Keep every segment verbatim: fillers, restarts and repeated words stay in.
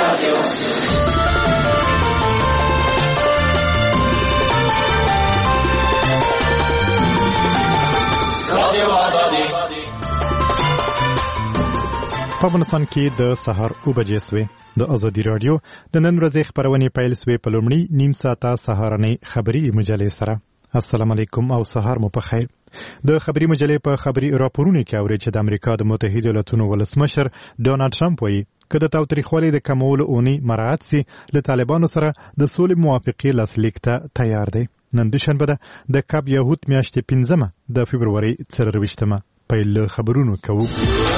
په افغانستان کې د سهار اوه بجې سوې د ازادي راډیو د نن ورځې خبرونه پیل سوې په لومړي نیم ساعته سهارنۍ خبري مجلې سره. السلام علیکم او سهار مو په خیر. د خبري مجلې په خبري راپورونو کې اوري چې د امریکا د متحده ایالاتونو ولسمشر ډونالد ټرمپ وایي که د تاوتریخوالي د کمولو اونۍ مراعات سي له طالبانو سره د سولې موافقې لاسلیک ته تیار دی. نن دوشنبه ده د کاب یهود میاشتې پنځمه د فبروري څلرویشتمه. پیل خبرونو کوو.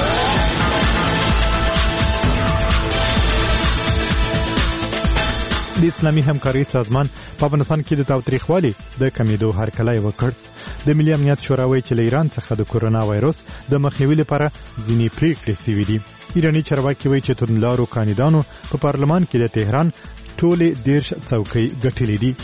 د اسلامي همکاري سازمان په افغانستان کې د تاوتریخوالي د کمیدو هرکلی وکړ. د ملي امنیت شورا وایي چې له ایران څخه د کورونا وایرس د مخنیوي لپاره ځینې پریکړې شوې دي. ایراني چارواکي وایي چې توندلارو کاندیدانو په پارلمان کې د تهران ټولې دیرش څوکۍ ګټلې دي.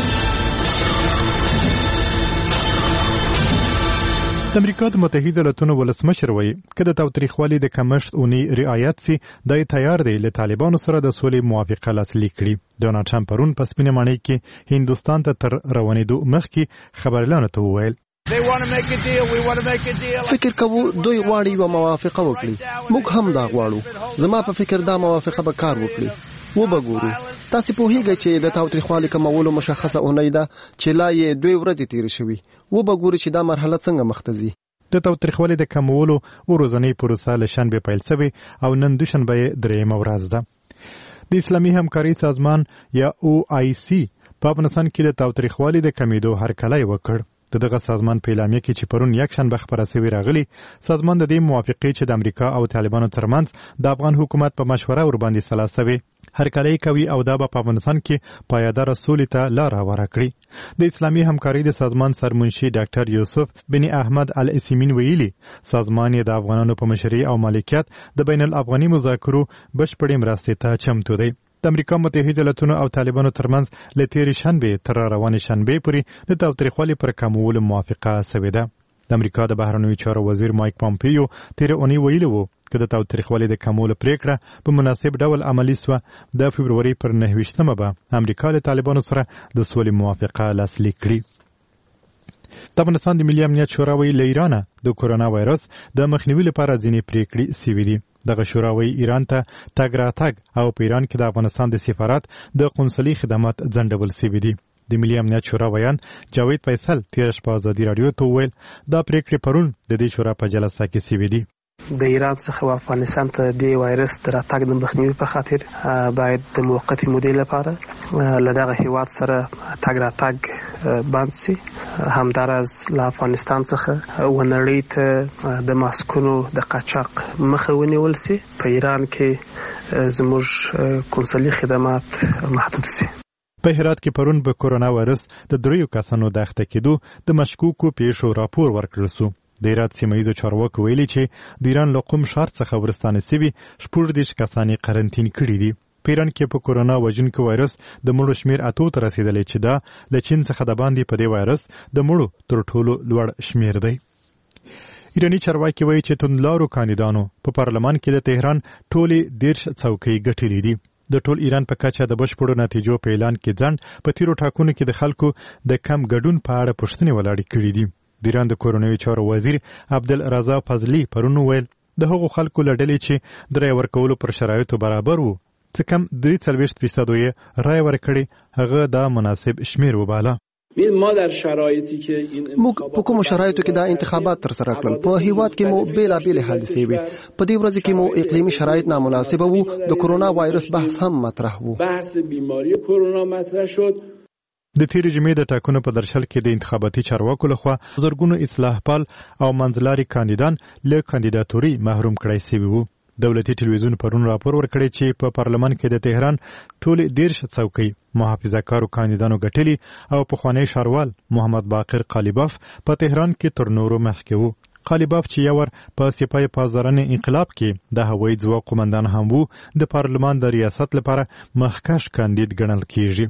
د امریکا د متحده ایالاتونو ولسمشر وایي که د تاوتریخوالي د کمښت اونۍ رعایت سي دی تیار دی له طالبانو سره د سولې موافقه لاسلیک کړي. ډونالد ټرمپ پرون په سپینه ماڼۍ کې هندوستان ته تر روانېدو مخکې خبريالانو ته وویل فکر کوو دوی غواړي یوه موافقه وکړي، موږ هم دا غواړو. زما په فکر دا موافقه به کار وکړي. وبګورو. تاسو پوهیږئ چې د تاوتریخوالي کمولو مشخصه اونۍ ده چې لا یې دوی ورځې تیرې شوي. وبګورو چې دا مرحله څنګه مخ ته ځي. د تاوتریخوالي د کمولو ورځنۍ پروسه له شنبې پیل شوې او نن دوشنبه یې درېیمه ورځ ده. د اسلامي همکاري سازمان یا او آی سی په افغانستان کې د تاوتریخوالي د کمیدو هرکلی وکړ. د دغه سازمان په اعلامیه کې چې پرون یک شنبه خبره شوې راغلی، سازمان د دې موافقې چې د امریکا او طالبانو ترمنځ د افغان حکومت په مشوره ورباندې سلا شوې هرکلی کوي او دا به په افغانستان کې پایداره سولې ته لار هواره کړي. د اسلامي همکاري د سازمان سرمنشي ډاکټر یوسف بن احمد الاسیمین ویلي سازمان یې د افغانانو په مشرۍ او مالکیت د بین الافغاني مذاکرو بشپړې مرستې ته چمتو دی. د امریکا متحده ایالاتونو او طالبانو ترمنځ له تیرې شنبې تر روانې شنبې پورې د تاوتریخوالي پر کمولو موافقه شوې ده. د امریکا د بهرنیو چارو وزیر مایک پامپیو تیرې اونۍ ویلي وو که د تاوتریخوالي د کمولو پریکړه په مناسب ډول عملي سوه د فبروري پر نهه ویشتمه به امریکا له طالبانو سره د سولې موافقه لاسلیک کړي. د افغانستان د ملي امنیت شورا وایي له ایرانه د کورونا وایرس د مخنیوي لپاره ځینې پریکړې شوې دي. دغه شورا وایي ایران ته تګ راتګ او په ایران کې د افغانستان د سفارت د قونسلي خدمات ځنډول شوي دي. د ملي امنیت شورا ویان جاوید فیصل تیر شپه ازادي راډیو ته وویل دا پریکړې پرون د دې شورا په جلسه کې شوې دي. د ایران څخه افغانستان ته د وایرس د راتګ د مخنیوي په خاطر باید د موقتي مودې لپاره له دغه هیواد سره تګ راتګ بند شي. همداراز له افغانستان څخه ونړۍ ته د ماسکونو د قاچاق مخه ونیول شي. په ایران کې زموږ قونسلي خدمات محدود شي. په هرات کې پرون به کورونا وایرس د دریو کسانو د اخته کېدو د مشکوکو پیښو راپور ورکړل شو. د هرات سیمه ییزو چارواکو ویلي چې د ایران له قم ښار څخه ورستانه سوي شپږ دېرش کسان یې قرنطین کړي دي. په ایران کې په کورونا وژونکي وایرس د مړو شمېر اتو ته رسېدلی چې دا له چین څخه د باندې په دې وایرس د مړو تر ټولو لوړ شمېر دی. ایراني چارواکي وایي چې توندلارو کاندیدانو په پارلمان کې د تهران ټولې دیرش څوکۍ ګټلې دي. د ټول ایران په کچه د بشپړو نتیجو په اعلان کې ځنډ په تیرو ټاکنو کې د خلکو د کم ګډون په اړه پوښتنې ولاړې کړي دي. د ایران د کورنیو چارو وزیر عبدالرضا فضلي پرون وویل د هغو خلکو له ډلې چې د رایې ورکولو پر شرایطو برابر وو څه کم درې څلوېښت فیصدو یې رایې ورکړې هغه دا مناسب شمېر وباله. ما در شرایطی که این موږ په کومو شرایطو کې دا انتخابات تر سره کړل. په هیواد کې مو بیلابېلې حادثې وې. په دې ورځ کې مو اقلیمي شرایط نامناسبه وو. د کورونا وایرس بحث هم مطرح وو. بحث بیماری کورونا مطرح شد. د تیرې جمعې د ټاکنو په درشل کې د انتخاباتي چارواکو لخوا زرګونو اصلاح پال او منځلاري کاندیدان له کاندیداتوري محروم کړای شوي وو. دولتي ټلویزیون پرون راپور ورکړی چې په پارلمان کې د تهران ټولې دیرش څوکۍ محافظه کارو کاندیدانو ګټلي او پخوانی ښاروال محمد باقر قالیباف په تهران کې تر نورو مخکې وو. قالیباف چې یو ور په سپاه پاسدارانه انقلاب کې د هوایي ځواک قومندان هم وو د پارلمان د ریاست لپاره مخکښ کاندید ګڼل کیږي.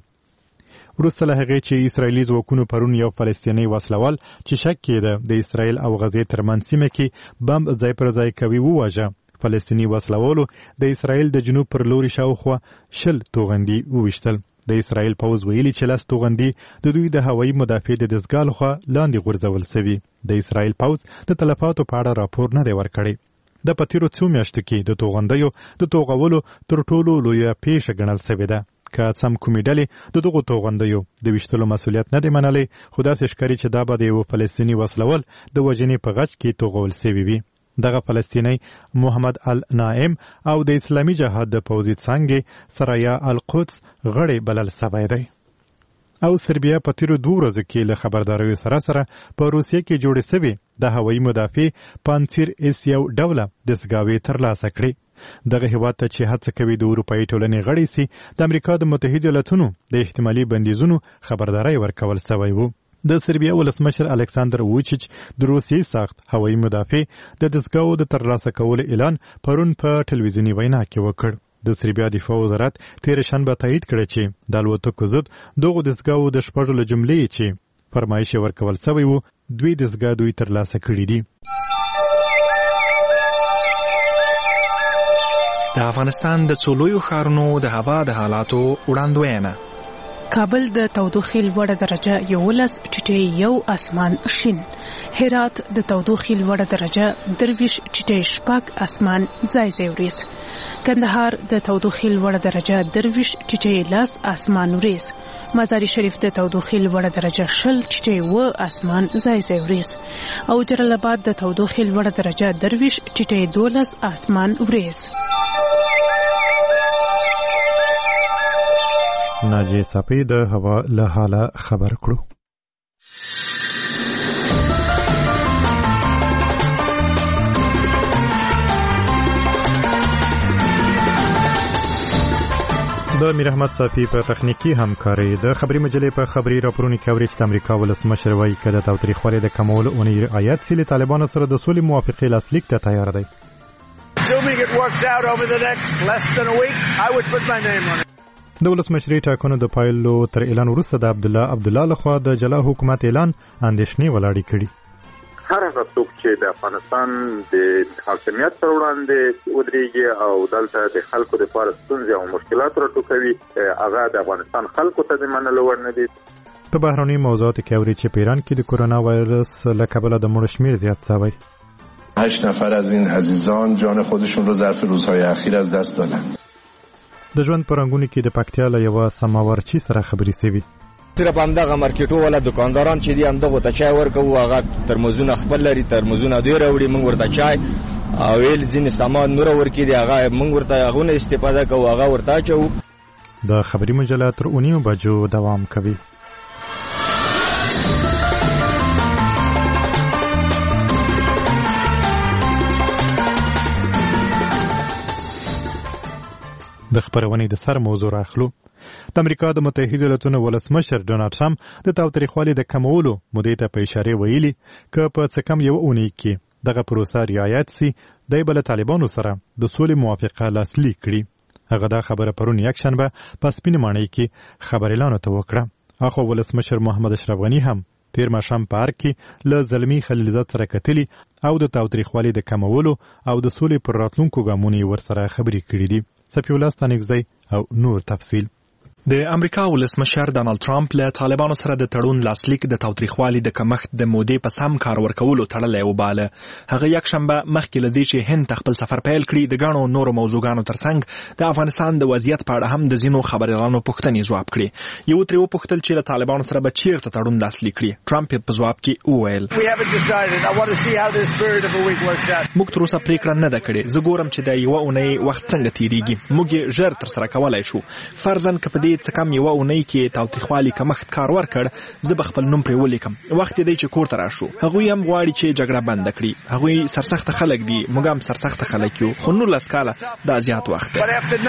وروسته له هغې چې اسرائیلي ځواکونو پرون یو فلسطینی وسلوال چې شک کېده د اسرائیل او غزې ترمنځ سیمه کې بم ځای پر ځای کوي وواژه، فلسطیني وسلوالو د اسرائیل د جنوب پر لوري شاوخوا شل توغندي وویشتل. د اسرائیل پوځ ویلي چې لس توغندي د دوی د هوایي مدافع د دستګاه لخوا لاندې غورځول سوي. د اسرائیل پوځ د تلفاتو په اړه راپور نه دی ورکړی. د پتیرو څو میاشتو کې د توغندیو د توغولو تر ټولو لویه پیښه ګڼل سوې ده. که سم کومې ډلې د دغو توغندیو د ویشتلو مسؤلیت نه دی منلی، خو داسې ښکاري چې دا به د یوه فلسطیني وسلوال د وژنې په غچ کې توغول سوي وي. دغه فلسطینی محمد النائم او د اسلامي جهاد د پوځي څانګې سرایا القدس غړی بلل سوی دی. او سربیا په تیرو دوه ورځو کې له خبرداریو سره سره په روسیې کې جوړې سوي د هوایي مدافع پانسیر اس یو ډوله دستګاوې ترلاسه کړې. دغه هیواد ته چې هڅه کوي د اروپایي ټولنې غړی سي، د امریکا د متحده ایالاتونو د احتمالي بندیزونو خبرداری ورکول سوی وو. د سربیا ولسمشر الکساندر ووچیچ د روسیې ساخت هوایي مدافع د دستګاو د ترلاسه کولو اعلان پرون په ټلویزیوني وینا کې وکړ. د سربیا دفاع وزارت تیر شنبه تایید کړی چې د الوتکو ضد دغو دستګاو د شپږو له جملې چې فرمایش ورکول سوی وو، دوی دستګاه دوی ترلاسه کړي دي. د افغانستان د څو لویو ښارونو د هوا د حالاتو وړاندوینه. کابل د تودوخې لوړه درجه یولس ټیټې یو اسمان شین. هرات د تودوخې لوړه درجه درویش ټیټې شپږ اسمان ځای ځای وریځ. کندهار د تودوخې لوړه درجه درویش ټیټې لس اسمان وریځ. مزار شریف د تودوخې لوړه درجه شل ټیټې و اسمان ځای ځای وریځ. او جلال آباد د تودوخې لوړه درجه درویش ټیټې دولس اسمان وریځ. ناجی صافی د هوا له حاله خبر کړو. د میر احمد صافی په تخنیکی همکاري د خبري مجلې په خبري راپورونو کې اوري چې د امریکا ولسمشر وایي چې د تاوتریخوالي د کمولو اونۍ رعایت سي له طالبانو سره د سولې موافقې لاسلیک ته تیار دی. Assuming it works out over the next less than a week, I would put my name on it. د ولسمشرۍ ټاکنو د پایلو تر اعلان وروسته د عبدالله عبدالله لخوا د جلا حکومت اعلان اندېښنې ولاړې کړي. هر هغه څوک چې د افغانستان د حاکمیت پر وړاندې ودرېږي او دلته د خلکو لپاره ستونزې او مشکلات راټوکوي، هغه د افغانستان خلکو ته د منلو وړ نه دي. په بهرني موضوعاتو کې اوري چې په ایران کې د کرونا وایرس له کبله د مړو شمېر زیات شوی. هشت نفر از این عزیزان جان خودشون رو ظرف روزهای اخیر از دست دادن. د ژوند په رنګونو کې د پکتیا له یوه سماورچي سره خبرې سوي. صرف همدغه مارکیټو والا دکانداران چې دي همدغو ته چای ورکوو، هغه ترموزونه خپل لري، ترموزونه دوی راوړي، موږ ورته چای او ویل ځینې سامان نور ورکړي دي، هغه موږ ورته هغونه استفاده کوو، هغه ورته اچوو. د خبري مجله تر اونیو بجو دوام کوي. د خبرونې د سر موضوع راخلو. د امریکا د متحده ایالاتونو ولسمشر ډونالډ ټرمپ د تاوتریخوالي د کمولو مودې ته په اشاره ویلي که په څه کم یو اونۍ کې دغه پروسه رعایت سي، دی به له طالبانو سره د سولې موافقه لاسلیک کړي. هغه دا خبره پرون یکشنبه په سپینې ماڼۍ کې خبریالانو ته وکړه. اخو ولسمشر محمد اشرف غني هم تیر ماښام په ارګ کې له زلمي خلیلزاد سره کتلي او د تاوتریخوالي د کمولو او د سولې پر راتلونکو ګامونو یې ورسره خبرې کړي دي. صفی الله ستانکزی او نور تفصیل. د امریکا ولسمشر ډانلډ ټرمپ له طالبانو سره د تړون لاسلیک د تاوتریخوالي د کمښت د مودې په سم کار ورکولو تړلی وباله. هغه یکشنبه مخکې له دې چې هند خپل سفر پیل کړي د ګڼو نورو موضوعګانو ترڅنګ د افغانستان د وضعیت په اړه هم د ځینو خبریالانو پوښتنې ځواب کړي. یو ترې وپوښتل چې له طالبانو سره به چیرته تړون لاسلیک کړي. ټرمپ په ځواب کې وویل موږ تر اوسه پریکړه نه ده کړې. زه ګورم چې د یوه اونۍ وخت څنګه تیریږي. موږ یې ژر ترسره کولی شو. فرضاً که په دې څه کم یوه اونۍ کې تاوتریخوالي کمښت کار ورکړ، زه به خپل نوم پرې ولیکم. وخت دی چې کور ته راشو. هغوی هم غواړي چې جګړه بنده کړي. هغوی سرسخته خلک دي، موږ هم سرسخته خلک یو، خو نولس کاله دا زیات وخت دی.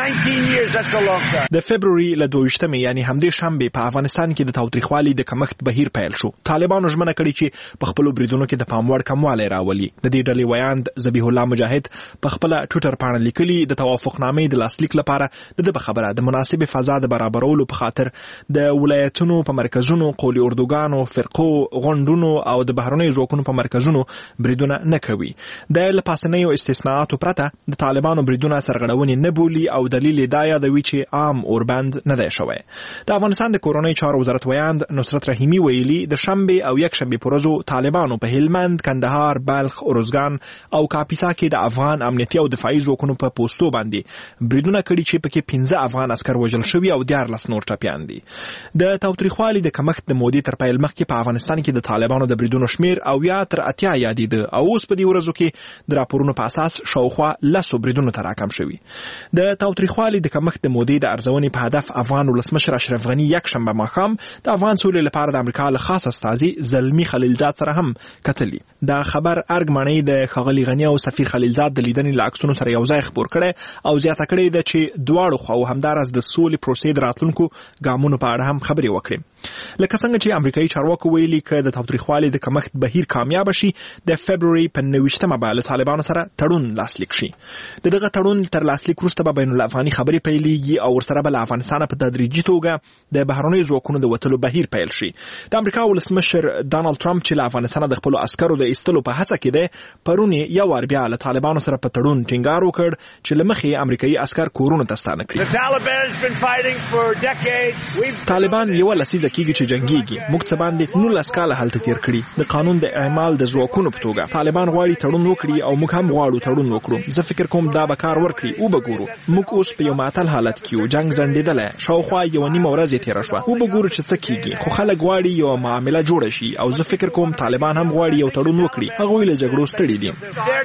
د فبروري له دوه ویشتمې یعنې همدې شنبې په افغانستان کې د تاوتریخوالي د کمښت بهیر پیل شو. طالبانو ژمنه کړې چې په خپلو بریدونو کې د پام وړ کموالی راولي. د دې ډلې ویاند ذبیح الله مجاهد په خپله ټویټر پاڼه لیکلي د توافقنامې د لاسلیک لپاره د ده په خبره د مناسبې فضا د برابر برابرولو په خاطر د ولایتونو په مرکزونو قولي اردوګانو فرقو غونډونو او د بهرنیو ځواکونو په مرکزونو بریدونه نه کوي. د لپاسنیو استثناءاتو پرته د طالبانو بریدونه سرغړونې نه بولي او دلیل دا یادوي چې عام اوربند نه دی شوی. د افغانستان د کورنۍ چارو وزارت ویاند نصرت رحیمي ویلي د شنبه او یک شنبه پر ورځو طالبانو په هلمند، کندهار، بلخ، اروزګان او کاپیسا کې د افغان امنیتي او دفاعي ځواکونو په پوسټو باندې بریدونه کړي چې پکې پنځه افغان عسکر وژل شوي او دیارلس نور ټپیان دي. د تاوتریخوالي د کمښت د مودې تر پیل مخکې په افغانستان کې د طالبانو د بریدونو شمیر او یا تر اتیا یادېده او اوس په دې ورځو کې د راپورونو په اساس شاوخوا لسو بریدونو ته راکم شوي. د تاوتریخوالي د کمښت د مودې د ارزونې په هدف افغان ولسمشر اشرف غني یک شنبه ماښام د افغان سولې لپاره د امریکا له خاص استازي زلمي خلیلزاد سره هم کتلی. دا خبر ارګمنۍ د ښاغلي غني او سفیر خلیلزاد د لیدنې له عکسونو سره یو ځای خپور کړی او زیاته کړې ده چې دواړو خواو همداراز د سولې پروسې د راتلونکو ګامونو په اړه هم خبرې وکړي. لکه څنګه چې امریکایي چارواکو ویلي که د تاوتریخوالي د کمښت بهیر کامیاب شي د فبروري په نویشتمه به له طالبانو سره تړون لاسلیک شي. د دغه تړون تر لاسلیک وروسته به بین الافغاني خبرې پیلېږي او ورسره به له افغانستانه په تدریجي توګه د بهرنیو ځواکونو د وتلو بهیر پیل شي. د امریکا ولسمشر ډانلډ ټرمپ چې له افغانستانه د خپلو عسکرو د ایستلو په هڅه کې دی پرون یې یو وار بیا له طالبانو سره په تړون ټینګار وکړ چې له مخې امریکایي عسکر کورونو ته ستانه کړي. طالبان یو لسیزه کېږي چې جنګېږي. موږ څه باندې نولس کاله هلته تیر کړي. د قانون د اعمال د ځواکونو په توګه طالبان غواړي تړون وکړي او موږ هم غواړو تړون وکړو. زه فکر کوم دا به کار ورکړي. او به ګورو. موږ اوس په یو معطل حالت کې یو. جنګ ځنډېدلی. شاوخوا یوه نیمه ورځ یې تېره شوه. او به ګورو چې څه کېږي. خو خلک غواړي یوه معامله جوړه شي او زه فکر کوم طالبان هم غواړي یو تړون وکړي. هغوی له جګړو ستړي دي.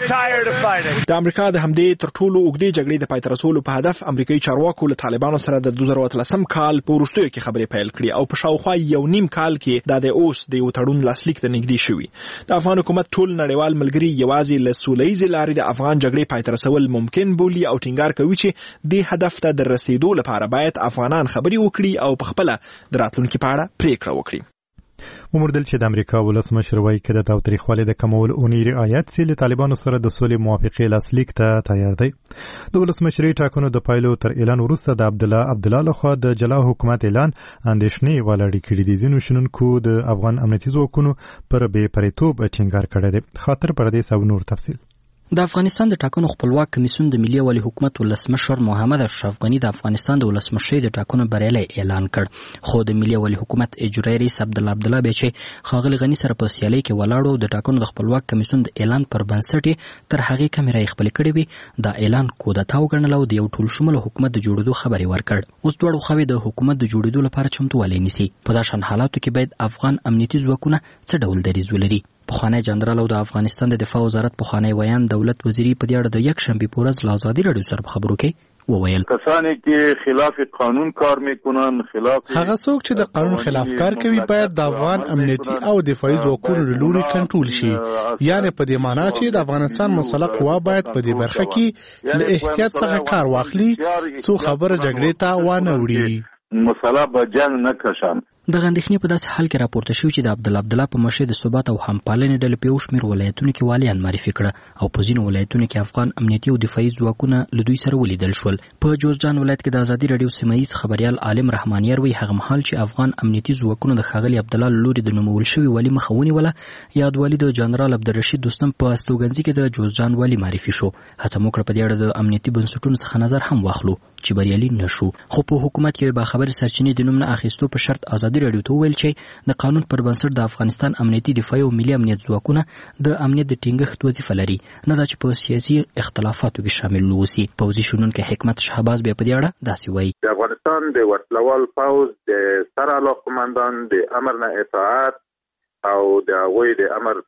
د امریکا د همدې تر ټولو اوږدې جګړې د پای ته رسولو په هدف امریکایي چارواکو له طالبانو سره د دوه زره اتلسم کال په وروستیو کې خبرې پیل کړي او په شاوخوا یو نیم کال کې دا د اوس د یو تړون لاسلیک ته نږدې شوي. د افغان حکومت ټول نړیوال ملګري یوازې له سوله ییزې لارې د افغان جګړې پای ته رسول ممکن بولي او ټینګار کوي چې دې هدف ته د رسیدو لپاره باید افغانان خبرې وکړي او په خپله د راتلونکي په اړه پریکړه وکړي. وموردل چې د امریکا ولسمشر وایي که د تاوتریخوالي د کمولو اونۍ رعایت سي له طالبانو سره د سولې موافقې لاسلیک ته تیار دی. د ولسمشرۍ ټاکنو د پایلو تر اعلان وروسته د عبدالله عبدالله لخوا د جلا حکومت اعلان اندېښنې ولاړې کړي دي. ځینو شنونکو د افغان امنیتي ځواکونو پر بې پرېتوب ټینګار کړی دی. خاطر پردیس او نور تفصیل. د افغانستان د ټاکنو خپلواک کمیسیون د ملي ولي حکومت ولسمشر محمد اشرف غني د افغانستان د ولسمشرۍ د ټاکنو بریالی اعلان کړ. خو د ملي ولي حکومت اجرایي رئیس عبدالله عبدالله بیا چې ښاغلي غني سره په سیالۍ کې ولاړو د ټاکنو د خپلواک کمیسیون د اعلان پر بنسټ تر هغې کمې رایې خپلې کړې وي دا اعلان کودتا وګڼل او د یو ټولشموله حکومت د جوړېدو خبرې ورکړ. اوس دواړو خواوې د حکومت د جوړېدو لپاره چمتووالی نیسي. په دا شان حالاتو کې باید افغان امنیتي ځواکونه څه ډول دریځ ولري. پخوانی جنرال او د افغانستان د دفاع وزارت پخوانی ویان دولت وزیری په دې اړه د یک شنبه په ورځ له ازادي راډیو سره په خبرو کې وویل کسانی که خلاف قانون کار میکنن خلاف هغه څوک چې د قانون خلاف کار کوي باید د افغان امنیتي او دفاعي ځواکونو له لوري کنټرول شي. یعنی په دې معنی چې د افغانستان مسلح قوا باید په دې برخه کې له احتیاط څخه کار واخلي څو خبره جګړې ته وانه وړي. مسلح به جنگ نکشن. د غندښنې په داسې حال کې راپورته شوی چې د عبدالله عبدالله په مشرۍ د ثبات او همپالنې ډلې په یو شمېر ولایتونو کې والیان معرفي کړه او په ځینو ولایتونو کې افغان امنیتي او دفاعي ځواکونه له دوی سره ولیدل شول. په جوزجان ولایت کې د ازادي راډیو سیمهیز خبریال عالم رحمانیار وایي هغه مهال چې افغان امنیتي ځواکونو د ښاغلي عبدالله له لوري د نومول شوي والي مخه ونیوله یاد والي د جنرال عبدالرشید دوستم په استوګنځي کې د جوزجان والي معرفي شو. هڅه مو کړه په دې اړه د امنیتي بنسټونو څخه نظر هم واخلو چې بریالي نه شو. خو په حکومت کې باخبرې سرچینې د نوم نه اخیستو په شرط ازادي راډیو ته وویل چې د قانون پر بنسټ د افغانستان امنیتي دفاعي او ملي امنیت ځواکونه د امنیت د ټینګښت وظیفه لري نه دا چې په سیاسي اختلافاتو کې شامل ووسي. پوځي شنونکی حکمت شهباز بیا په دې اړه داسې وایي د افغانستان د وسلوال پوځ د سر علاقمندان د امر نه اطاعت او د هغوی د امر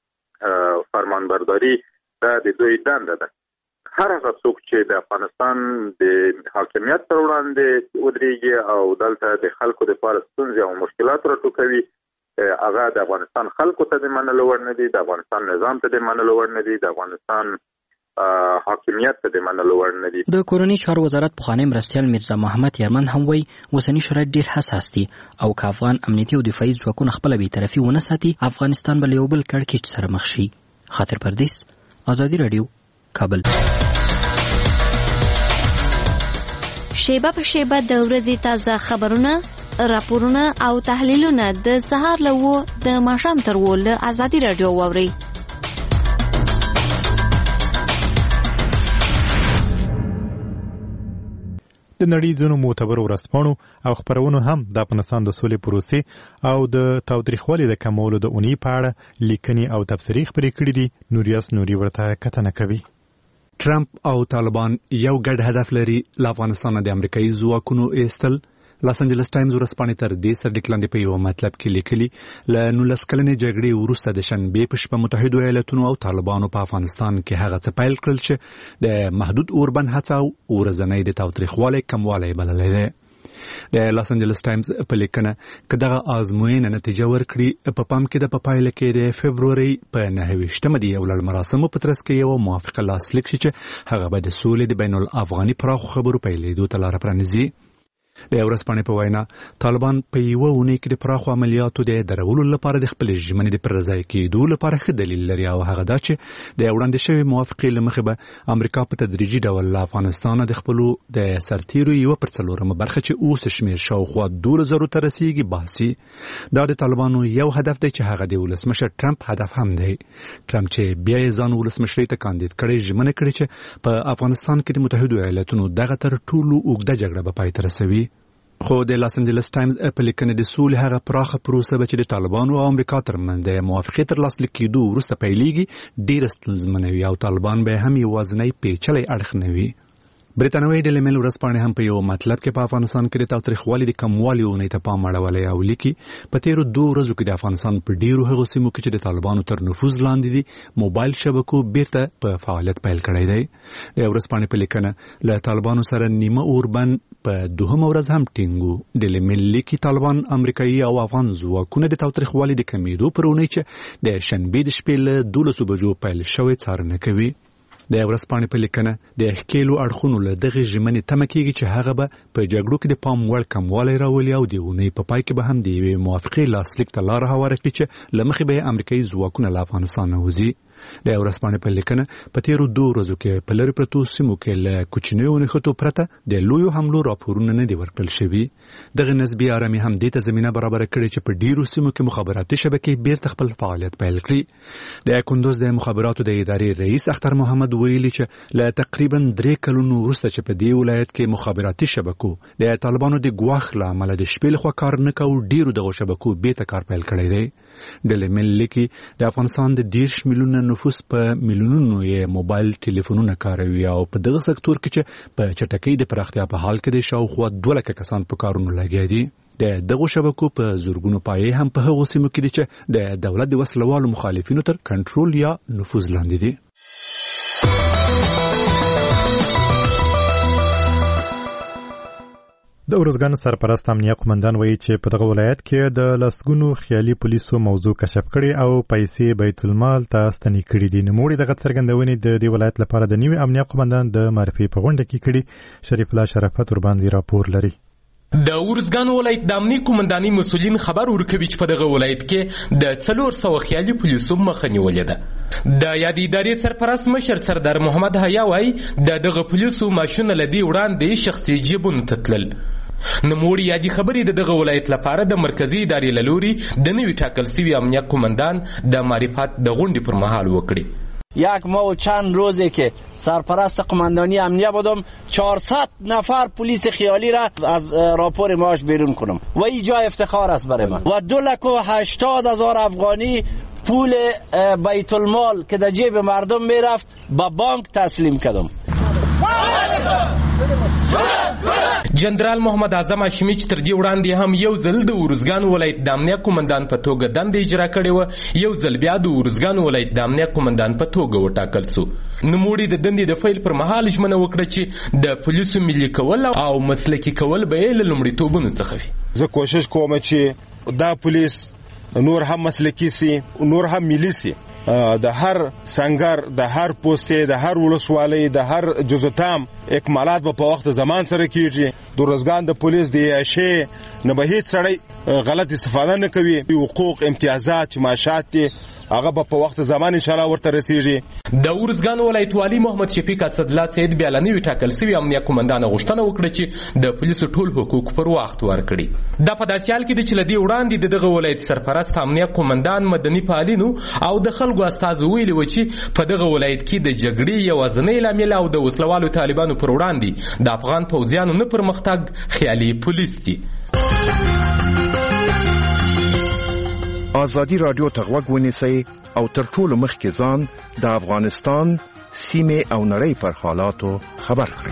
فرمانبرداري دا د دوی دنده ده. هر هغه څوک چې د افغانستان د حاکمیت پر وړاندې ودرېږي او دلته د خلکو دپاره ستونزې او مشکلات راټوکوي هغه د افغانستان خلکو ته د منلو وړ نه دي، د افغانستان نظام ته د منلو وړ نه دي، د افغانستان حاکمیت ته د منلو وړ نه دي. د کورنۍ چارو وزارت پخوانی مرستیال میرزا محمد یرمن هم وایي اوسني شرایط ډېر حساس دي او که افغان امنیتي او دفاعي ځواکونه خپله بېطرفي ونه ساتي افغانستان به له یو بل کړکېچ سره مخ شي. خاطر پردیس، ازادي راډیو، کابل. شیبه په شیبه د ورځې تازه خبرونه، راپورونه او تحلیلونه د سهار له وو د ماښام تر وو له ازادي راډیو واورئ. د نړۍ ځینو معتبرو ورځپاڼو او خپرونو هم د افغانستان د سولې پروسې او د تاوتریخوالي د کمولو د اونۍ په اړه لیکنې او تبصرې خپرې کړي دي. نوریاس نوري ورته کتنه کوي. ټرمپ او طالبان یو ګډ هدف لري، له افغانستان د امریکایي ځواکونو ایستل. لاس انجلس ټایمز ورځپاڼې تر دې سرلیک لاندې په یو مطلب کې لیکلي، له نولس کلنې جګړې وروسته د شنبې په شپه متحدو ایالتونو او طالبانو په افغانستان کې هغه څه پیل کړل چې د محدود اوربند هڅه او ورځنی د تاوتریخوالي کموالی بللی دی. د لاس انجلس ټایمز په لیکنه که دغه آزموینه نتیجه ورکړي، په پام کې د په پایله کې د فبروري په نهه ویشتمه د یو لړ مراسمو په ترڅ کې یو موافقه لاسلیک شي چې هغه به د سولې د بین الافغاني پراخو خبرو پیلېدو ته لاره پرانیزي. د ورځپاڼې په وینا طالبان په یوه اونۍ کې د پراخو عملیاتو د درولو لپاره د خپلې ژمنې د پرځای کېدو لپاره ښه دلیل لري، او هغه دا چې د وړاندې شوې موافقې له مخې به امریکا په تدریجي ډول له افغانستانه د خپلو د سرتیرو یوه پر څلورمه برخه چې اوس شمېر شاوخوا دولس زرو ته رسیږي باسي. دا د طالبانو یو هدف دی چې هغه د ولسمشر ټرمپ هدف هم دی. ټرمپ چې بیا یې ځان ولسمشرۍ ته کاندید کړی، ژمنه کړې چې په افغانستان کې د متحدو ایالتونو دغه تر ټولو اوږده جګړه به پای ته رسوي. خو د لاس انجلس ټایمز په لیکنه د سولې هغه پراخه پروسه به چې د طالبانو او امریکا ترمنځ د موافقې تر لاسلیک کېدو وروسته پیلېږي ډېره ستونزمنه وي، او طالبان به هم یوازینی پیچلی اړخ نه وي. بریتانوي ډیلی میل ورځپاڼې هم په یو مطلب کې په افغانستان کې د تاوتریخوالي د کموالي اونۍ ته پام اړولی او لیکي په تیرو دوه ورځو کې د افغانستان په ډیرو هغو سیمو کې چې د طالبانو تر نفوذ لاندې دي موبایل شبکو بیرته په فعالیت پیل کړی دی. د ورځپاڼې په لیکنه له طالبانو سره نیمه اوربند په دوهمه ورځ هم ټینګو. ډیلی میل لیکي طالبان امریکایي او افغان ځواکونه د تاوتریخوالي د کمیدو پر اونۍ چې د شنبې د شپې له دولسو بجو پیل شوی څارنه کوي. د ورځپاڼې په لیکنه د ښکېلو اړخونو له دغې ژمنې تمه کېږي چې هغه به په جګړو کې د پام وړ کموالی راولي، او د اونۍ په پای کې به هم د یوې موافقې لاسلیک ته لاره هواره کړي چې له مخې به یې امریکایي ځواکونه له افغانستان نه وځي. د ورځپاڼې په لیکنه په تیرو دوه ورځو کې په لرې پرتو سیمو کې له کوچنیو نښتو پرته د لویو حملو راپورونه نه دي ورکړل شوي. دغه نسبي ارامي هم دې ته زمینه برابره کړې چې په ډیرو سیمو کې مخابراتي شبکې بیرته خپل فعالیت پیل کړي. د کندوز د مخابراتو د ادارې رئیس اختر محمد ویلي چې له تقریبا درې کلونو وروسته چې په دې ولایت کې مخابراتي شبکو د طالبانو د ګواښ له امله د شپې لخوا کار نه کوي، ډیرو دغو شبکو بیرته کار پیل کړی دی. ډیلی میل لیکي د افغانستان د دېرش میلیونه نفوس په میلیونونو یې موبایل ټلیفونونه کاروي، او په دغه سکتور کې چې په چټکۍ د پراختیا په حال کې د شاوخوا دوه لکه کسان په کارونو لګیا دي. د دغو شبکو په زورګونو پایې هم په هغو سیمو کې دي چې د دولت د وسلوالو مخالفینو تر کنټرول یا نفوذ لاندې دي. د ارزګان سرپرست امنیه قومندان وایي چې په دغه ولایت کې د لسګونو خیالي پولیسو موضوع کشف کړي او پیسې بیت المال ته ستنې کړي دي. نوموړي دغه څرګندونې د دې ولایت لپاره د نوي امنیه قومندان د معرفي په غونډه کې کړي. شریف الله شرافت ورباندې راپور لري. د ارزګان ولایت د امنیه قومندانۍ مسؤلین خبر ورکوي چې په دغه ولایت کې د څلور سوه خیالي پولیسو مخه نیولې ده. د یادې ادارې سرپرست مشر سردار محمد حیا وایي د دغه پولیسو ماشونه له دې وړاندې شخصي جیبونو ته تلل. نوموړي یادې خبرې د دغه ولایت لپاره د مرکزي ادارې له لوري د نوي ټاکل سوي امنیه قومندان د معرفت د غونډې پر مهال وکړي. یک ماه و چند روزی که سرپرست قماندانی امنیه بودم چهارصد نفر پلیس خیالی را از راپور معاش بیرون کنم و این جای افتخار است برای من. و دو لک و هشتاد هزار افغانی پول بیت المال که در جیب مردم میرفت به بانک تسلیم کردم. جنرال محمد اعظم هاشمي چې تر دې وړاندې هم یو ځل د ارزګان ولایت د امنیه قومندان په توګه دنده اجرا کړې وه، یو ځل بیا د ارزګان ولایت د امنیه قومندان په توګه وټاکل سو. نوموړي د دندې د فیل پر مهال ژمنه وکړه چې د پولیسو ملي کول او مسلکي کول به یې له لومړیتوبونو څخه وي. زه کوشش کوم چې دا پولیس نور هم مسلکي سي، نور هم ملي سي. د هر سنگر، د هر پوسټې، د هر ولسوالۍ، د هر جزوتام اکمالات به په وخت زمان سره کیږي. د ارزګان د پولیس د عیاشۍ نه به هیڅ سړی غلط استفاده نه کوي. حقوق، امتیازات، معاشات هغه په وخت زمان ان شاء الله ورته رسیږي. د ارزګان ولایت والي محمد شفیق اسدالله سید بیلانی ټاکل شوی امنیه قومندان غوښتنه وکړه چې د پولیسو ټول حقوق پر وخت ورکړي. د په داسې حال کې چې لدی وړاندې دغه ولایت سرپرست امنیه قومندان مدني فعالینو او د خلکو استازو ویلي و چې په دغه ولایت کې د جګړې یوازینی لامل او د وسلوالو طالبانو پر وړاندې د افغان پوځیانو نه پرمختګ خیالي پولیس دي. آزادی رادیو ته غوږ ونیسئ او تر ټولو مخکې ځان د افغانستان سیمې او نړۍ پر حالاتو خبر کړئ.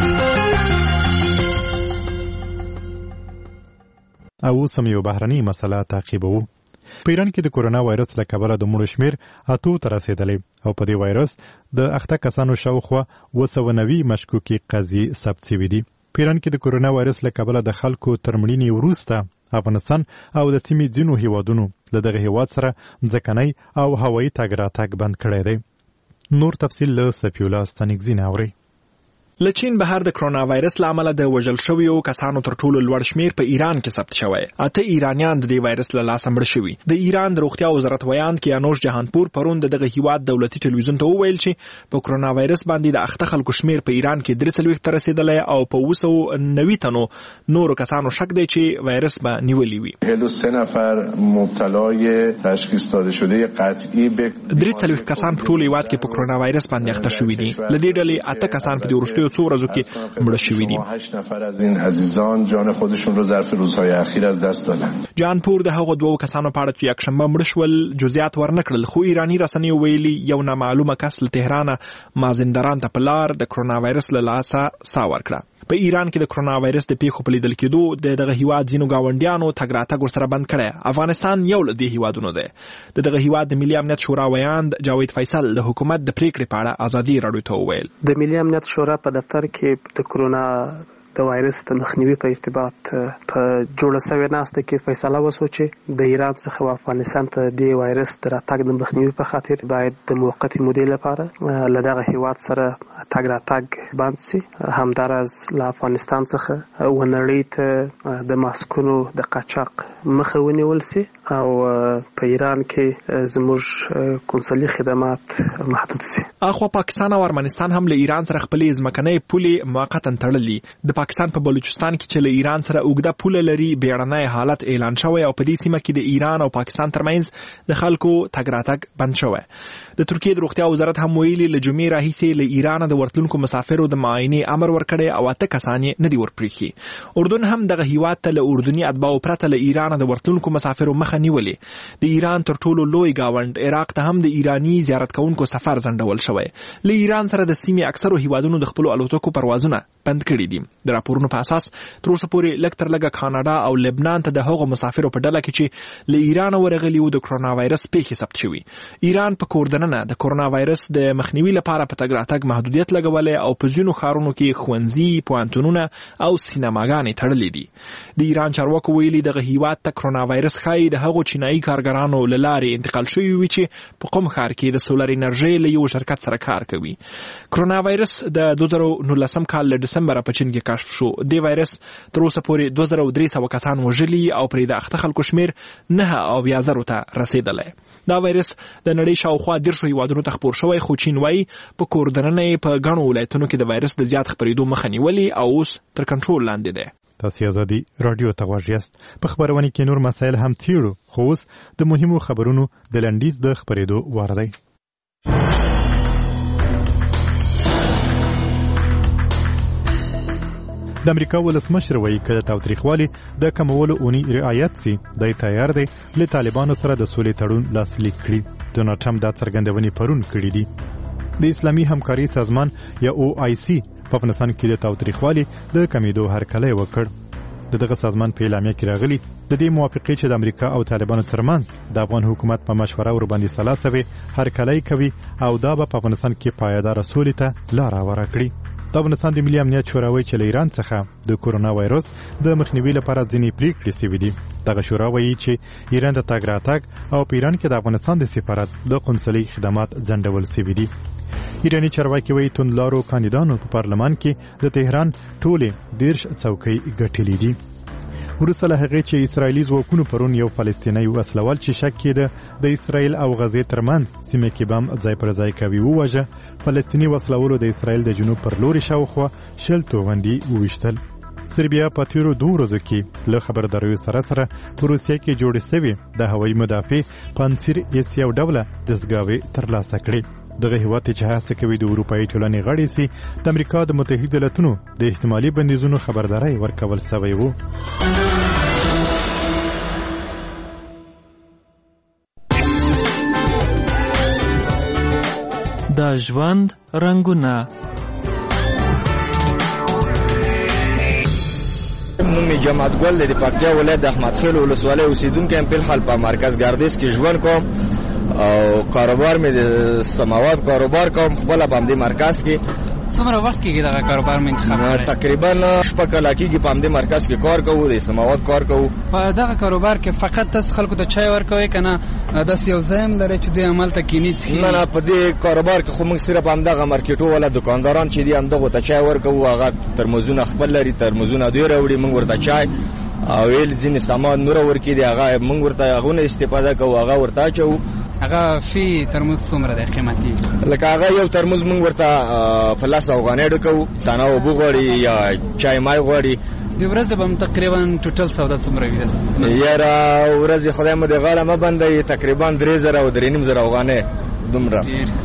او اوس هم یو بهرنۍ مسله تعقیبوو. په ایران کې د کورونا وایرس له کبله د مړو شمېر اتو ته رسېدلی او په دې وایرس د اخته کسانو شاوخوا اوه سوه نوي مشکوکې قضیې ثبت شوي دي. په ایران کې د کورونا وایرس له کبله د خلکو تر مړینې وروسته افغانستان او د سیمې ځینو هیوادونو له دغه هیواد سره ځمکنی او هوایي تګ راتګ بند کړی دی. نور تفصیل له صفی الله ستانکزي نه اورئ. له چین بهر د کرونا وایرس له امله د وژل شویو کسانو تر ټولو لوړ شمیر په ایران کې ثبت شوی. اته ایرانیان د دې وایرس له لاسه مړه شوي. د ایران د روغتیا وزارت ویاند کیانوش جهانپور پرون دغه هیواد دولتي ټلویزیون ته وویل چې په کرونا وایرس باندې د اخته خلکو شمیر په ایران کې درې څلوېښت ته رسېدلی او په اوه سوه نوي تنو نورو کسانو شک دی چې وایرس به نیولی وي. سه نفر مبتلای تشخیص داده شده قطعی به درې څلوېښت کسان په ټول هیواد کې په کرونا وایرس باندې اخته شوي دي. له دې ډلې اته کسان په دې وروستیو څو ورځو کې مړه شوي دي. هشت نفر از این عزیزان جان خودشون رو ظرف روزهای اخیر از دست دادن. جانپور د هغو دوو کسانو په اړه چې یکشنبه مړه شول جزئیات ورنکړل، خو ایراني رسنیو ویلي یو نامعلومه کس له تهرانه مازندران ته په لار د کرونا وایرس له لاسه ساه ورکړه. په ایران کې د کرونا وایرس د پیښو په لیدل کېدو د دغه هیواد ځینو ګاونډیانو تګ راتګ ورسره بند کړی. افغانستان یو له دې هیوادونو دی. د دغه هیواد د ملي امنیت شورا ویاند جاوید فیصل د حکومت د پریکړې په اړه ازادي راډیو ته وویل. د ملي امنیت شورا په دفتر کې د کرونا د وایرس د مخنیوي په ارتباط په جوړه شوې ناسته کې فیصله وشوه چې د ایران څخه افغانستان ته د وایرس د راتګ د مخنیوي په خاطر باید د موقتې مودې لپاره له دغه هیواد سره تګ راتګ بند شي. همداراز له افغانستان څخه ونړۍ ته د ماسکونو د قاچاق مخه ونیول شي او په ایران کې زموږ کنسولي خدمات محدود شي. اخوا پاکستان او ارمنستان هم له ایران سره خپلې ځمکنۍ پولې موقتا تړلي. د پاکستان په بلوچستان کې چې له ایران سره اوږده پوله لري بیړنی حالت اعلان شوی او په دې سیمه کې د ایران او پاکستان ترمنځ د خلکو تګ راتګ بند شوی. د ترکیې د روغتیا وزارت هم ویلي له جمعې راهیسې له ایران د ورتلونکو مسافرو د معاینې امر ورکړی او اته کسان یې نه دي ورپرېښي. اردن هم دغه هیواد ته له اردني اتباعو پرته له ایران د ورتلونکو مسافرو مخه نیولې. د ایران تر ټولو لوی ګاونډ عراق ته هم د ایرانی زیارت کوونکو سفر ځنډول شوی. له ایران سره د سیمې اکثرو هیوادونو د خپلو الوتکو پروازونه بند کړي دي. د راپورونو په اساس تر اوسه پورې لږ تر لږه کاناډا او لبنان ته د هغو مسافرو په ډله کې چې له ایران ورغلي وو د کرونا وایرس پیښې ثبت شوي. ایران په کور دننه د کرونا وایرس د مخنیوي لپاره په تګ راتګ محدودیت لګولی او په ځینو ښارونو کې ښوونځي، پوهنتونونه او سینماګانې تړلې دي. د ایران چارواکو ویلي دغه هیواد ته کرونا وایرس ښایي د هغو چینایي کارګرانو له لارې انتقال شوي وي چې په قم ښار کې د سولر انرژۍ له یو شرکت سره کار کوي. کرونا وایرس د دوه زره نولسم کال له ډسمبره په چین کې کشف شو. د وایرس تر اوسه پورې دوه زره درې سوه کسان وژلي او پرې د اخته خلکو شمیر نه اویا زرو ته رسېدلی. دا وایرس د نړۍ شاوخوا دېرشو هیوادونو ته خپور شوی، خو چین وایي په کور دننه یې په ګڼو ولایتونو کې د وایرس د زیات خپرېدو مخه نیولې او اوس تر کنټرول لاندې دی. تاسو ازادي رادیو ته غوږ یاست. په خبرونه کې نور مسایل هم تیرو، خو اوس د مهمو خبرونو د لنډیز د خپرېدو وار دی. د امریکا ولسمشر وایي که د تاوتریخوالي د کمولو اونۍ رعایت سي دی تیار دی له طالبانو سره د سولې تړون لاسلیک کړي. ډونالډ ټرمپ دا څرګندونې پرون کړي دي. د اسلامي همکارۍ سازمان یا او آی سی په افغانستان کې د تاوتریخوالي د کمیدو هرکلی وکړ. د دغه سازمان په اعلامیه کې راغلي د دې موافقې چې د امریکا او طالبانو ترمنځ د افغان حکومت په مشوره ورباندې سلا سوي هرکلی کوي او دا به په افغانستان کې پایداره سولې ته لاره هواره کړي. د افغانستان د ملي امنیت شورا وایي چې له ایران څخه د کورونا وایرس د مخنیوي لپاره ځینې پریکړې شوې دي. دغه شورا وایي چې ایران د تګ راتګ او په ایران کې د افغانستان د سفارت د قونسلي خدمات ځنډول شوي دي. ایرانی چارواکي وایي توندلارو کاندیدانو په پارلمان کې د تهران ټولې دېرش څوکۍ ګټلې دي. وروسته له هغې چې اسرایلي ځواکونو پرون یو فلسطینی وسلوال چې شک کېده د اسرایل او غزې ترمنځ سیمه کې بم ځای پر ځای کوي وواژه. فلسطیني وسلوالو د اسرایل د جنوب پر لوري شاوخوا شل توغندي وویشتل. سربیا په تیرو دوه ورځو کې له خبرداریو سره سره په روسیه کې جوړې شوې د هوایي مدافع پانسیر ایس یو ډوله دستګاوې ترلاسه کړې. دغه هیواد چې هڅه کوي د اروپایي ټولنې غړی سي د امریکا د متحده ایالاتونو د احتمالي بندیزونو خبرداری ورکول شوی و. د ژوند رنگونه. نومي جماعت ګل د پکتیا ولایت د احمد خیل ولسوالۍ اوسیدونکی ام په حال په مرکز ګردیز کې ژوند کوم او کاروبار مې د سماوات کاروبار کوم. خپل په دې مرکز کې څومره وخت کېږي دا کاروبار مې انتخاب کړی؟ تقریبا شپږ کاله کېږي په دې مرکز کې کار کوو، د سماوات کار کوو. په دغه کاروبار کې فقط تاسو خلکو ته چای ورکوي کنه داس یو ځایم لري چې دوی عمل ته کینی څي؟ نه نه په دې کاروبار کې خو موږ صرف همدغه مارکیټو ولا دکانداران چې دي همدغه ته چای ورکوو. هغه ترموزونه خپل لري، ترموزونه دوی راوړي، موږ ورته چای او ویل ځینې سامان نور ورکې دي هغه موږ ورته هغه استفاده کوو، هغه ورته چو. هغه فی ترموز څومره دی قیمتي؟ لکه هغه یو ترموز موږ ورته په لاس افغانۍ ډکوو، دانه اوبه غواړي یا چای مای غواړي. د ورځې به تقریبا ټوټل سودا څومره وي؟ یاره ورځې خدای مو د غاړه مه بندوي، تقریبا درې زره او درې نیم زره افغانۍ دومره.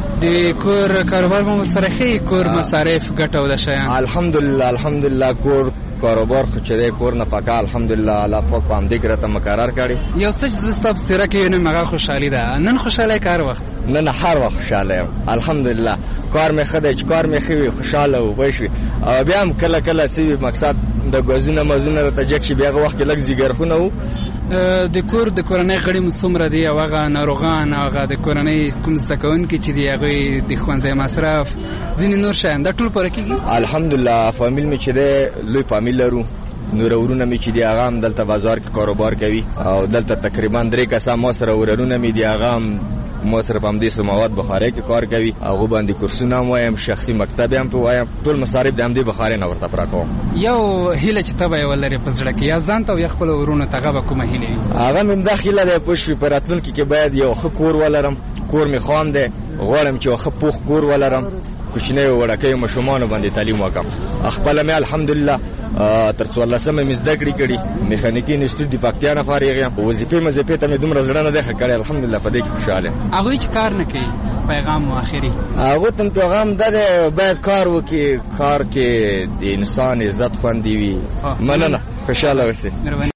د کور کاروبار مو سره ښه کور مصارف ګټه او د شیان؟ الحمدلله الحمدلله کور کاروبار خو چې دی کور نه پکا الحمدلله الله پاک په همدې کې راته مقرر کړي. یو څه چې ستا په څېره کې وینم هغه خوشحالي ده. نن خوشحاله یې که هر وخت؟ نن هر وخت خوشحاله یم الحمدلله. کار مې ښه دی چې کار مې ښه وي خوشحاله و پوه شوې. او بیا هم کله کله څه وي مقصد د ګازونه مازونه راته جګ شي بیا هغه وخت کې لږ ځیګرخونه وو. د کور د کورنۍ غړي مو څومره دي او هغه ناروغان او هغه د کورنۍ کوم زده کوونکي چې دي هغوی د ښوونځي مصرف ځینې نور شیان دا ټول پوره کېږي؟ الحمدلله فامیل مې چې دی لوی فامیل لرو. نور ورونه مې چې دی هغه هم دلته بازار کې کاروبار کوي او دلته تقریبا درې کسان ما سره ورونه مې دی هغه هم ما سره په همدې سماوات بخارۍ کې کار کوي. هغه باندې کورسونه هم وایم، شخصي مکتب هم په وایم، ټول مصارف د همدې بخارۍ نه ورته پوره کوم. یو هیله چې ته به یې ولرې په زړه کې یا ځان ته او یا خپلو ورونو ته هغه به کومه هیله وي؟ هغه مې همدا هیله دی پوه شوې په راتلونکي کې باید یو ښه کور ولرم. کور مې خام دی، غواړم چې یو ښه پوخ کور ولرم، کوچنۍ وړکیو ماشومانو باندې تعلیم وکړم. خپله مې الحمدلله تر څوارلسمه مې زده کړې کړي، میخانیکي انسټیټیوټ د پکتیا نه فارغ یم. وظیفې مظیفې ته مې دومره زړه نه دی ښه کړی الحمدلله په دې کې خوشحاله یم. هغوی چې کار نه کوي پیغام مو اخري؟ هغو ته پیغام دا دی باید کار وکړي، کار کې د انسان عزت خوندي وي. مننه، خوشحاله اوسئ.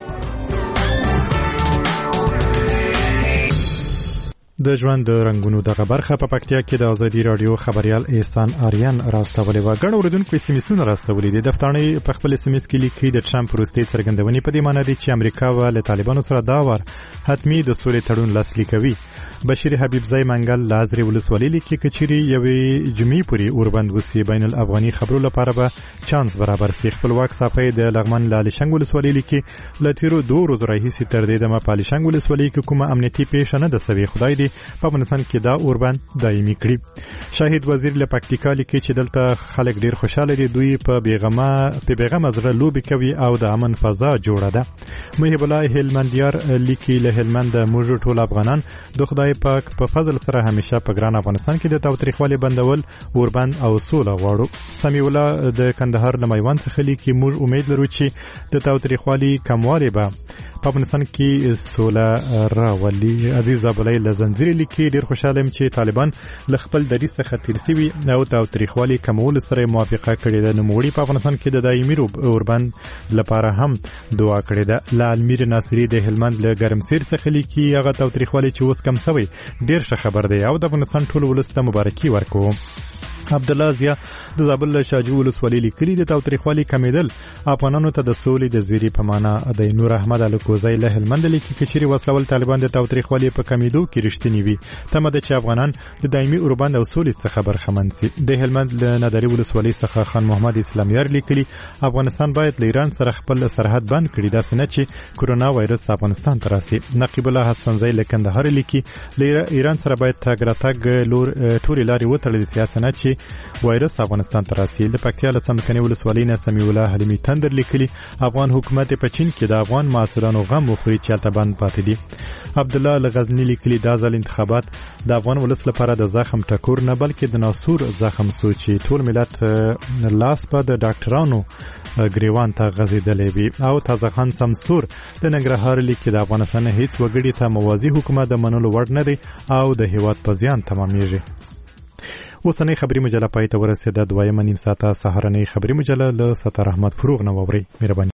د ژوند د رنگونو دغه برخه په پکتیا کې د ازادي رادیو خبريال احسان آریان راستولې و. غړ اوردونکو سیمسونه راستولې دي. دفترنۍ په خپل سیمس کې لیکي د ټرمپ روسي څرګندونې په دې معنی دي چې امریکا ول طالبانو سره دا وار حتمی د سولې تړون لاسلیک کوي. بشیر حبیب زای منګل لازري ولسوالۍ لیکي کچيري یوې جمعې پورې اوربند وسی بین الافغاني خبرو لپاره به چانس برابر سي. خپلواک صافي د لغمن لالشنګ ولسوالۍ لیکي لتیرو دوه ورځې راهیسي تر دې د مپالشنګ ولسوالۍ کې کومه امنیتي پیښه نه ده سوي. خدای دې په افغانستان کې دا اوربند دایمي کړي. شاهد وزیر له پکتیکا لیکي چې دلته خلک ډیر خوشاله دي، دوی په بیغمه په بیغمه زړه لوبي کوي او د امن فضا جوړه ده. محب الله هلمندیار لیکي له هلمند موږ ټول افغانان د خدای پاک په فضل سره همیشه په ګران افغانستان کې د تاوتریخوالي بندول اوربند او سوله غواړو. سمیع الله د کندهار له میوند څخه لیکي موږ امید لرو چې د تاوتریخوالي کموالی به په افغانستان کې سوله راولي. عزیز ابلای لزنځیر لیکي ډیر خوشاله یم چې طالبان ل خپل دریځ څخه تیر سوي او تاوتریخوالي کمول سره موافقه کړې ده. نوموړي په افغانستان کې د دایمي اوربند لپاره هم دعا کړې ده. لالمیر ناصری د هلمند له ګرمسیر څخه لیکي هغه تاوتریخوالي چې اوس کم سوی ډیر ښه خبر دی او د افغانستان ټول ولس ته مبارکي ورکوم. عبد الله زیا د زابل له شاجو ولسوالۍ لیکلي د تاوتریخوالي کمیدل افغانانو ته د سولې د زیری په معنا د نور احمد الکوزی له هلمند لیکي کچيري وسول طالبان د تاوتریخوالي په کمیدو کې رښتینی وي. تمه ده چې افغانان د دایمي اوربند او سولې څخه برخمن شي. د هلمند له نادری ولسوالۍ څخه خان محمد اسلامیار لیکلي افغانستان باید له ایران سره خپل سرحد بند کړي داسې نه چې کورونا وایرس افغانستان ته راسي. نقیب الله حسنزی له کندهار لیکي له ایران سره باید تګ راتګ لور ټول لارې وتړل سي نه چې وایرس افغانستان ته راسي. د پکتیا له څمکني ولسوالۍ نه سمیع الله حلیمي تندر لیکلي افغان حکومت په چین کې د افغان محصلانو غم وخوري چې هلته بند پاتې دي. عبد الله لغزنی لیکلي دا ځل انتخابات د افغان ولس لپاره د زخم ټکور نه بلکې د ناسور زخم سو چې ټول ملت لاس په د ډاکټرانو ګریوان ته غځېدلی وي. او تازه خان سمسور د ننګرهار لیک کې د افغانستان هیڅ وګړي ته موازي حکومت د منلو وړ نه دی او د هیواد په زیان تمامیږي. اوسنۍ خبري مجله پای ته ورسېده. دویمه نیم ساعته سهارنۍ خبري مجله له ستار احمد فروغ نه واورئ. مهرباني.